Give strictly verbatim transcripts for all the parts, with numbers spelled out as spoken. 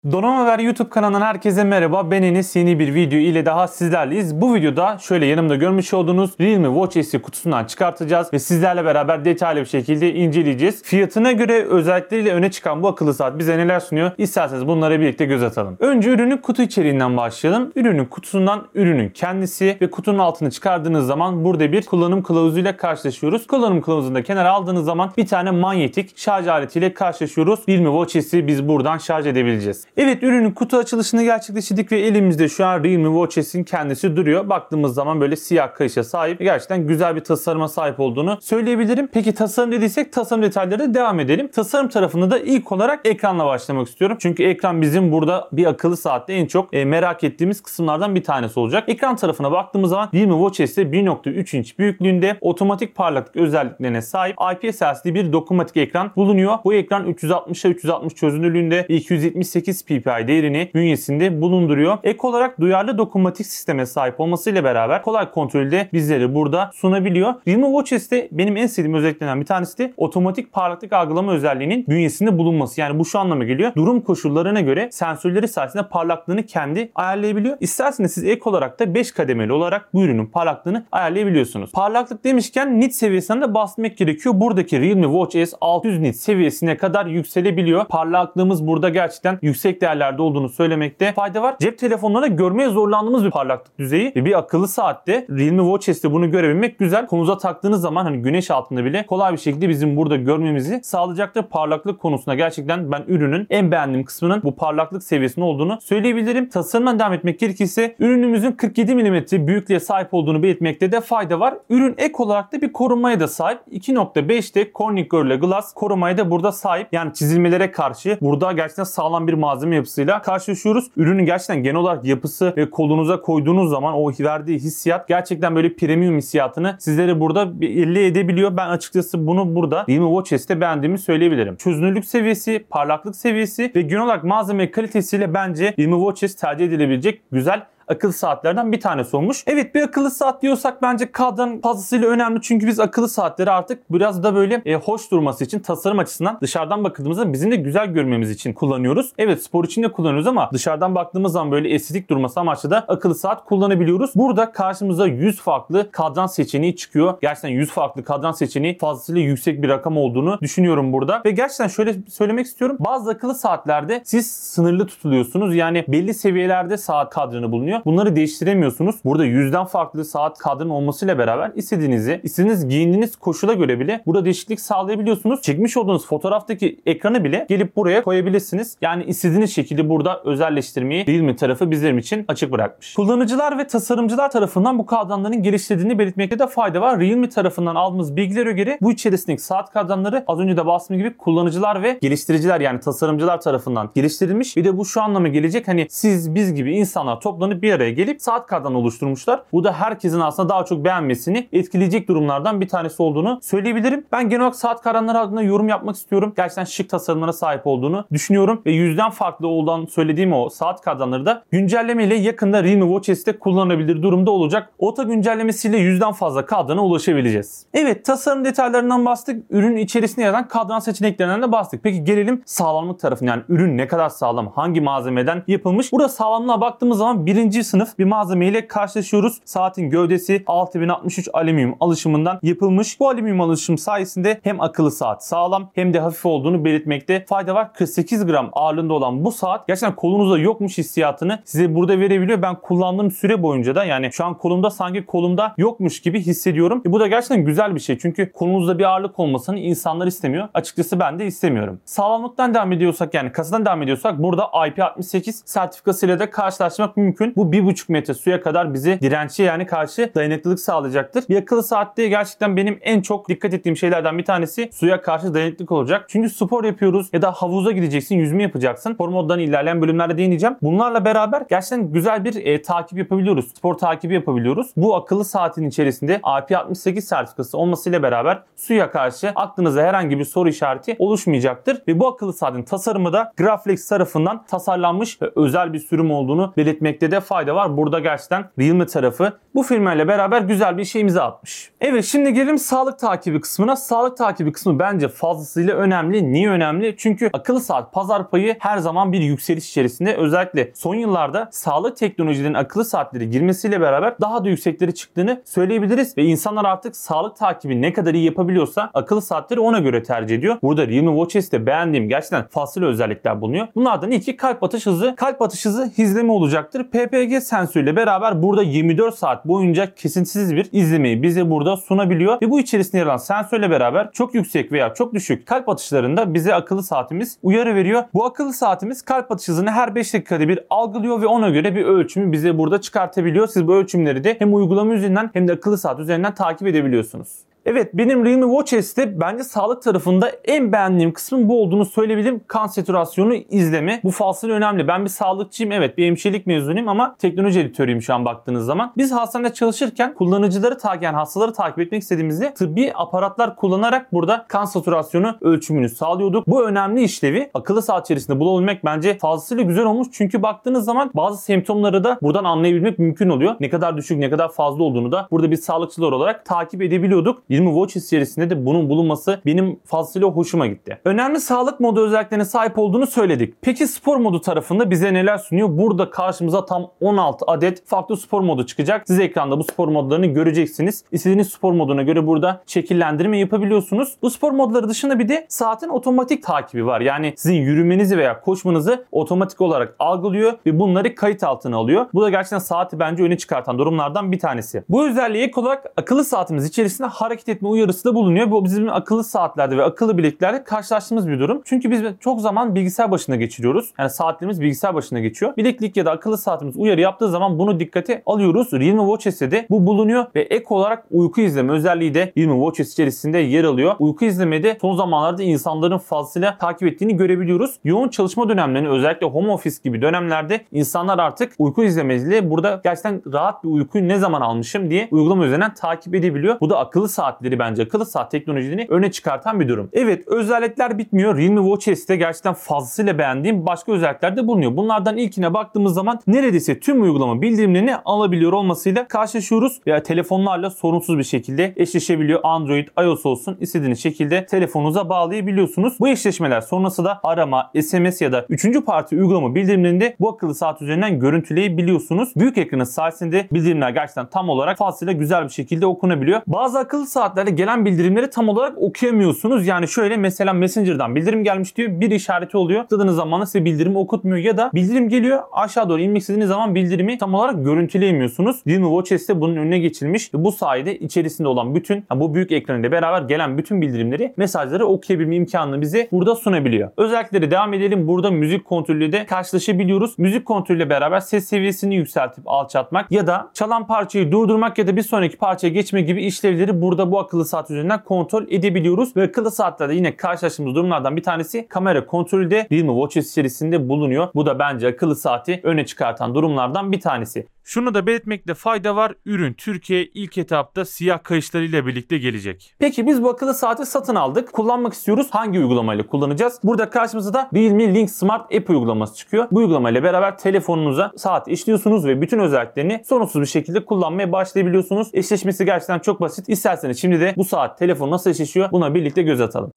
Donanım Haber YouTube kanalından herkese merhaba. Ben Enes, yeni bir video ile daha sizlerleyiz. Bu videoda şöyle yanımda görmüş olduğunuz Realme Watch S E kutusundan çıkartacağız ve sizlerle beraber detaylı bir şekilde inceleyeceğiz. Fiyatına göre özellikleriyle öne çıkan bu akıllı saat bize neler sunuyor? İsterseniz bunlara birlikte göz atalım. Önce ürünün kutu içeriğinden başlayalım. Ürünün kutusundan ürünün kendisi ve kutunun altını çıkardığınız zaman burada bir kullanım kılavuzuyla karşılaşıyoruz. Kullanım kılavuzunu da kenara aldığınız zaman bir tane manyetik şarj aletiyle karşılaşıyoruz. Realme Watch S E'yi biz buradan şarj edebileceğiz. Evet, ürünün kutu açılışını gerçekleştirdik ve elimizde şu an Realme Watch S'in kendisi duruyor. Baktığımız zaman böyle siyah kayışa sahip, gerçekten güzel bir tasarıma sahip olduğunu söyleyebilirim. Peki tasarım dediysek tasarım detaylarına devam edelim. Tasarım tarafında da ilk olarak ekranla başlamak istiyorum. Çünkü ekran bizim burada bir akıllı saatte en çok e, merak ettiğimiz kısımlardan bir tanesi olacak. Ekran tarafına baktığımız zaman Realme Watch S'te bir nokta üç inç büyüklüğünde otomatik parlaklık özelliklerine sahip I P S L C D bir dokunmatik ekran bulunuyor. Bu ekran üç yüz altmışa üç yüz altmış çözünürlüğünde iki yüz yetmiş sekiz P P I değerini bünyesinde bulunduruyor. Ek olarak duyarlı dokunmatik sisteme sahip olmasıyla beraber kolay kontrolü de bizleri burada sunabiliyor. Realme Watch S'te benim en sevdiğim özelliklerinden bir tanesi de otomatik parlaklık algılama özelliğinin bünyesinde bulunması. Yani bu şu anlama geliyor: durum koşullarına göre sensörleri sayesinde parlaklığını kendi ayarlayabiliyor. İsterseniz siz ek olarak da beş kademeli olarak bu ürünün parlaklığını ayarlayabiliyorsunuz. Parlaklık demişken nit seviyesinden de bahsetmek gerekiyor. Buradaki Realme Watch S altı yüz nit seviyesine kadar yükselebiliyor. Parlaklığımız burada gerçekten yüksek değerlerde olduğunu söylemekte fayda var. Cep telefonlarında görmeye zorlandığımız bir parlaklık düzeyi ve bir akıllı saatte Realme Watch S'te bunu görebilmek güzel. Kolunuza taktığınız zaman hani güneş altında bile kolay bir şekilde bizim burada görmemizi sağlayacaktır. Parlaklık konusunda gerçekten ben ürünün en beğendiğim kısmının bu parlaklık seviyesinde olduğunu söyleyebilirim. Tasarımdan devam etmek gerekirse ürünümüzün kırk yedi milimetre büyüklüğe sahip olduğunu belirtmekte de fayda var. Ürün ek olarak da bir korunmaya da sahip. iki nokta beşte Corning Gorilla Glass korumaya da burada sahip. Yani çizilmelere karşı burada gerçekten sağlam bir malzeme yapısıyla karşılaşıyoruz. Ürünün gerçekten genel olarak yapısı ve kolunuza koyduğunuz zaman o verdiği hissiyat gerçekten böyle premium hissiyatını sizlere burada elde edebiliyor. Ben açıkçası bunu burada Realme Watch S'te beğendiğimi söyleyebilirim. Çözünürlük seviyesi, parlaklık seviyesi ve genel olarak malzeme kalitesiyle bence Realme Watch S tercih edilebilecek güzel akıllı saatlerden bir tanesi olmuş. Evet, bir akıllı saat diyorsak bence kadran fazlasıyla önemli. Çünkü biz akıllı saatleri artık biraz da böyle e, hoş durması için, tasarım açısından dışarıdan bakıldığımızda bizim de güzel görmemiz için kullanıyoruz. Evet, spor için de kullanıyoruz ama dışarıdan baktığımız zaman böyle estetik durması amaçlı da akıllı saat kullanabiliyoruz. Burada karşımıza yüz farklı kadran seçeneği çıkıyor. Gerçekten yüz farklı kadran seçeneği fazlasıyla yüksek bir rakam olduğunu düşünüyorum burada. Ve gerçekten şöyle söylemek istiyorum: bazı akıllı saatlerde siz sınırlı tutuluyorsunuz. Yani belli seviyelerde saat kadranı bulunuyor. Bunları değiştiremiyorsunuz. Burada yüzden farklı saat kadranı olmasıyla beraber istediğinizi, istediğiniz giyindiğiniz koşula göre bile burada değişiklik sağlayabiliyorsunuz. Çekmiş olduğunuz fotoğraftaki ekranı bile gelip buraya koyabilirsiniz. Yani istediğiniz şekilde burada özelleştirmeyi Realme tarafı bizlerim için açık bırakmış. Kullanıcılar ve tasarımcılar tarafından bu kadranların geliştirdiğini belirtmekte de fayda var. Realme tarafından aldığımız bilgilere göre bu içerisindeki saat kadranları az önce de bahsettiğim gibi kullanıcılar ve geliştiriciler, yani tasarımcılar tarafından geliştirilmiş. Bir de bu şu anlama gelecek: hani siz biz gibi insanlar toplanıp bir araya gelip saat kadranı oluşturmuşlar. Bu da herkesin aslında daha çok beğenmesini etkileyecek durumlardan bir tanesi olduğunu söyleyebilirim. Ben genel olarak saat kadranları hakkında yorum yapmak istiyorum. Gerçekten şık tasarımlara sahip olduğunu düşünüyorum ve yüzden farklı olduğunu söylediğim o saat kadranları da güncelleme ile yakında Realme Watch S'te kullanılabilir durumda olacak. O da güncellemesiyle yüzden fazla kadrana ulaşabileceğiz. Evet, tasarım detaylarından bahsettik. Ürün içerisinde yer alan kadran seçeneklerinden de bahsettik. Peki gelelim sağlamlık tarafına. Yani ürün ne kadar sağlam, hangi malzemeden yapılmış? Burada sağlamlığa baktığımız zaman birinci sınıf bir malzeme ile karşılaşıyoruz. Saatin gövdesi altı bin altmış üç alüminyum alışımından yapılmış. Bu alüminyum alışım sayesinde hem akıllı saat sağlam hem de hafif olduğunu belirtmekte fayda var. kırk sekiz gram ağırlığında olan bu saat gerçekten kolunuzda yokmuş hissiyatını size burada verebiliyor. Ben kullandığım süre boyunca da yani şu an kolumda sanki kolumda yokmuş gibi hissediyorum. E bu da gerçekten güzel bir şey. Çünkü kolunuzda bir ağırlık olmasını insanlar istemiyor. Açıkçası ben de istemiyorum. Sağlamlıktan devam ediyorsak, yani kasadan devam ediyorsak, burada I P altmış sekiz sertifikasıyla da karşılaşmak mümkün. Bu bir buçuk metre suya kadar bizi dirençe yani karşı dayanıklılık sağlayacaktır. Bir akıllı saatte gerçekten benim en çok dikkat ettiğim şeylerden bir tanesi suya karşı dayanıklılık olacak. Çünkü spor yapıyoruz ya da havuza gideceksin, yüzme yapacaksın. Spor moddan ilerleyen bölümlerde değineceğim. Bunlarla beraber gerçekten güzel bir e, takip yapabiliyoruz. Spor takibi yapabiliyoruz. Bu akıllı saatin içerisinde I P altmış sekiz sertifikası olmasıyla beraber suya karşı aklınıza herhangi bir soru işareti oluşmayacaktır. Ve bu akıllı saatin tasarımı da Graflex tarafından tasarlanmış ve özel bir sürüm olduğunu belirtmekte de fayda fayda var. Burada gerçekten Realme tarafı bu firmayla beraber güzel bir şey imza atmış. Evet, şimdi gelelim sağlık takibi kısmına. Sağlık takibi kısmı bence fazlasıyla önemli. Niye önemli? Çünkü akıllı saat pazar payı her zaman bir yükseliş içerisinde. Özellikle son yıllarda sağlık teknolojilerinin akıllı saatleri girmesiyle beraber daha da yüksekleri çıktığını söyleyebiliriz. Ve insanlar artık sağlık takibi ne kadar iyi yapabiliyorsa akıllı saatleri ona göre tercih ediyor. Burada Realme Watch S'te beğendiğim gerçekten fazlasıyla özellikler bulunuyor. Bunlardan ilki kalp atış hızı. Kalp atış hızı izleme olacaktır. P P G sensörüyle beraber burada yirmi dört saat boyunca kesintisiz bir izlemeyi bize burada sunabiliyor. Ve bu içerisinde yer alan sensörle beraber çok yüksek veya çok düşük kalp atışlarında bize akıllı saatimiz uyarı veriyor. Bu akıllı saatimiz kalp atış hızını her beş dakikada bir algılıyor ve ona göre bir ölçümü bize burada çıkartabiliyor. Siz bu ölçümleri de hem uygulama üzerinden hem de akıllı saat üzerinden takip edebiliyorsunuz. Evet, benim Realme Watch S'te bence sağlık tarafında en beğendiğim kısmın bu olduğunu söyleyebilirim. Kan satürasyonu izleme. Bu fazlasıyla önemli. Ben bir sağlıkçıyım. Evet, bir hemşirelik mezunuyum ama teknoloji editörüyüm şu an baktığınız zaman. Biz hastanede çalışırken kullanıcıları takip, yani hastaları takip etmek istediğimizde tıbbi aparatlar kullanarak burada kan satürasyonu ölçümünü sağlıyorduk. Bu önemli işlevi akıllı saat içerisinde bulabilmek bence fazlasıyla güzel olmuş. Çünkü baktığınız zaman bazı semptomları da buradan anlayabilmek mümkün oluyor. Ne kadar düşük, ne kadar fazla olduğunu da burada biz sağlıkçılar olarak takip edebiliyorduk. Realme Watch S içerisinde de bunun bulunması benim fazlasıyla hoşuma gitti. Önemli sağlık modu özelliklerine sahip olduğunu söyledik. Peki spor modu tarafında bize neler sunuyor? Burada karşımıza tam on altı adet farklı spor modu çıkacak. Siz ekranda bu spor modlarını göreceksiniz. İstediğiniz spor moduna göre burada şekillendirme yapabiliyorsunuz. Bu spor modları dışında bir de saatin otomatik takibi var. Yani sizin yürümenizi veya koşmanızı otomatik olarak algılıyor ve bunları kayıt altına alıyor. Bu da gerçekten saati bence öne çıkartan durumlardan bir tanesi. Bu özelliğe ek olarak akıllı saatimiz içerisinde hareket etme uyarısı da bulunuyor. Bu bizim akıllı saatlerde ve akıllı bilekliklerde karşılaştığımız bir durum. Çünkü biz çok zaman bilgisayar başında geçiriyoruz. Yani saatlerimiz bilgisayar başında geçiyor. Bileklik ya da akıllı saatimiz uyarı yaptığı zaman bunu dikkate alıyoruz. Realme Watch S'te bu bulunuyor ve ek olarak uyku izleme özelliği de Realme Watch S içerisinde yer alıyor. Uyku izlemede son zamanlarda insanların fazlasıyla takip ettiğini görebiliyoruz. Yoğun çalışma dönemlerinde, özellikle home office gibi dönemlerde insanlar artık uyku izlemesiyle burada gerçekten rahat bir uykuyu ne zaman almışım diye uygulama üzerinden takip edebiliyor. Bu da akıllı saatleri bence akıllı saat teknolojilerini öne çıkartan bir durum. Evet, özellikler bitmiyor. Realme Watch S'te gerçekten fazlasıyla beğendiğim başka özellikler de bulunuyor. Bunlardan ilkine baktığımız zaman neredeyse tüm uygulama bildirimlerini alabiliyor olmasıyla karşılaşıyoruz. Veya telefonlarla sorunsuz bir şekilde eşleşebiliyor. Android, iOS olsun, istediğiniz şekilde telefonunuza bağlayabiliyorsunuz. Bu eşleşmeler sonrası da arama, S M S ya da üçüncü parti uygulama bildirimlerini de bu akıllı saat üzerinden görüntüleyebiliyorsunuz. Büyük ekranın sayesinde bildirimler gerçekten tam olarak fazlasıyla güzel bir şekilde okunabiliyor. Bazı akıllı saatlerde gelen bildirimleri tam olarak okuyamıyorsunuz. Yani şöyle, mesela Messenger'dan bildirim gelmiş diyor. Bir işareti oluyor. Tıkladığınız zaman size bildirimi okutmuyor ya da bildirim geliyor. Aşağı doğru inmek istediğiniz zaman bildirimi tam olarak görüntüleyemiyorsunuz. Realme Watch S'te bunun önüne geçilmiş ve bu sayede içerisinde olan bütün, yani bu büyük ekranıyla beraber gelen bütün bildirimleri, mesajları okuyabilme imkanını bize burada sunabiliyor. Özellikleri devam edelim. Burada müzik kontrolüyle de karşılaşabiliyoruz. Müzik kontrolüyle beraber ses seviyesini yükseltip alçaltmak ya da çalan parçayı durdurmak ya da bir sonraki parçaya geçme gibi işlevleri burada bu akıllı saat üzerinden kontrol edebiliyoruz. Ve akıllı saatlerde yine karşılaştığımız durumlardan bir tanesi kamera kontrolü de Realme Watch S içerisinde bulunuyor. Bu da bence akıllı saati öne çıkartan durumlardan bir tanesi. Şunu da belirtmekte fayda var. Ürün Türkiye'ye ilk etapta siyah kayışlarıyla birlikte gelecek. Peki biz bu akıllı saati satın aldık. Kullanmak istiyoruz. Hangi uygulamayla kullanacağız? Burada karşımıza da Realme Link Smart App uygulaması çıkıyor. Bu uygulamayla beraber telefonunuza saat işliyorsunuz ve bütün özelliklerini sorunsuz bir şekilde kullanmaya başlayabiliyorsunuz. Eşleşmesi gerçekten çok basit. İsterseniz şimdi de bu saat telefon nasıl eşleşiyor buna birlikte göz atalım.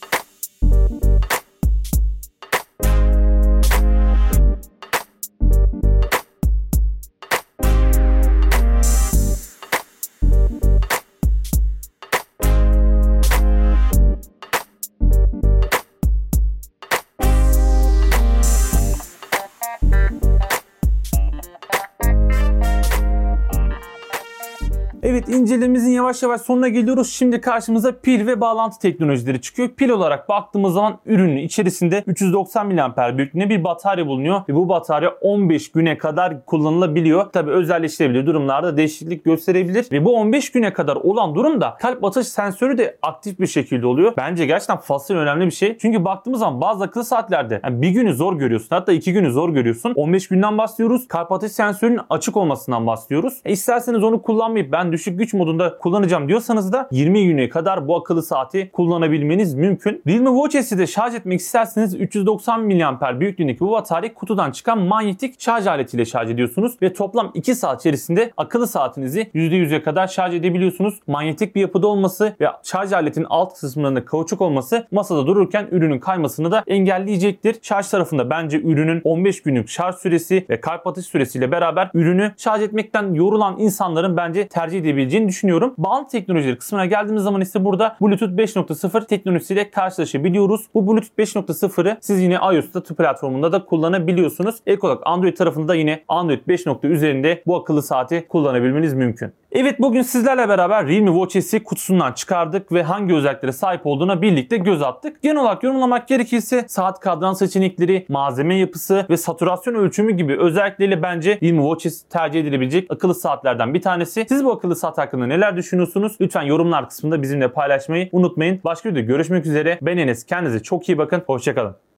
Evet, incelememizin yavaş yavaş sonuna geliyoruz. Şimdi karşımıza pil ve bağlantı teknolojileri çıkıyor. Pil olarak baktığımız zaman ürünün içerisinde üç yüz doksan miliamper büyüklüğünde bir batarya bulunuyor. Ve bu batarya on beş güne kadar kullanılabiliyor. Tabi özelleştirebilir durumlarda değişiklik gösterebilir. Ve bu on beş güne kadar olan durumda kalp atış sensörü de aktif bir şekilde oluyor. Bence gerçekten fazla önemli bir şey. Çünkü baktığımız zaman bazı akıllı saatlerde yani bir günü zor görüyorsun. Hatta iki günü zor görüyorsun. on beş günden bahsediyoruz. Kalp atış sensörünün açık olmasından bahsediyoruz. E isterseniz onu kullanmayıp ben düşük güç modunda kullanacağım diyorsanız da yirmi güne kadar bu akıllı saati kullanabilmeniz mümkün. Realme Watch S'de şarj etmek isterseniz üç yüz doksan miliamper büyüklüğündeki bu batarya kutudan çıkan manyetik şarj aletiyle şarj ediyorsunuz ve toplam iki saat içerisinde akıllı saatinizi yüzde yüze kadar şarj edebiliyorsunuz. Manyetik bir yapıda olması ve şarj aletinin alt kısımlarında kauçuk olması masada dururken ürünün kaymasını da engelleyecektir. Şarj tarafında bence ürünün on beş günlük şarj süresi ve kalp atış süresiyle beraber ürünü şarj etmekten yorulan insanların bence tercih edebileceğini düşünüyorum. Bağlantı teknolojileri kısmına geldiğimiz zaman ise burada Bluetooth beş nokta sıfır teknolojisiyle karşılaşabiliyoruz. Bu Bluetooth beş nokta sıfırı siz yine iOS platformunda da kullanabiliyorsunuz. Ek olarak Android tarafında yine Android beş nokta üzerinde bu akıllı saati kullanabilmeniz mümkün. Evet, bugün sizlerle beraber Realme Watch S'i kutusundan çıkardık ve hangi özelliklere sahip olduğuna birlikte göz attık. Genel olarak yorumlamak gerekirse saat kadran seçenekleri, malzeme yapısı ve saturasyon ölçümü gibi özellikleriyle bence Realme Watch S tercih edilebilecek akıllı saatlerden bir tanesi. Siz bu akıllı saat hakkında neler düşünüyorsunuz? Lütfen yorumlar kısmında bizimle paylaşmayı unutmayın. Başka videoda görüşmek üzere. Ben Enes. Kendinize çok iyi bakın. Hoşçakalın.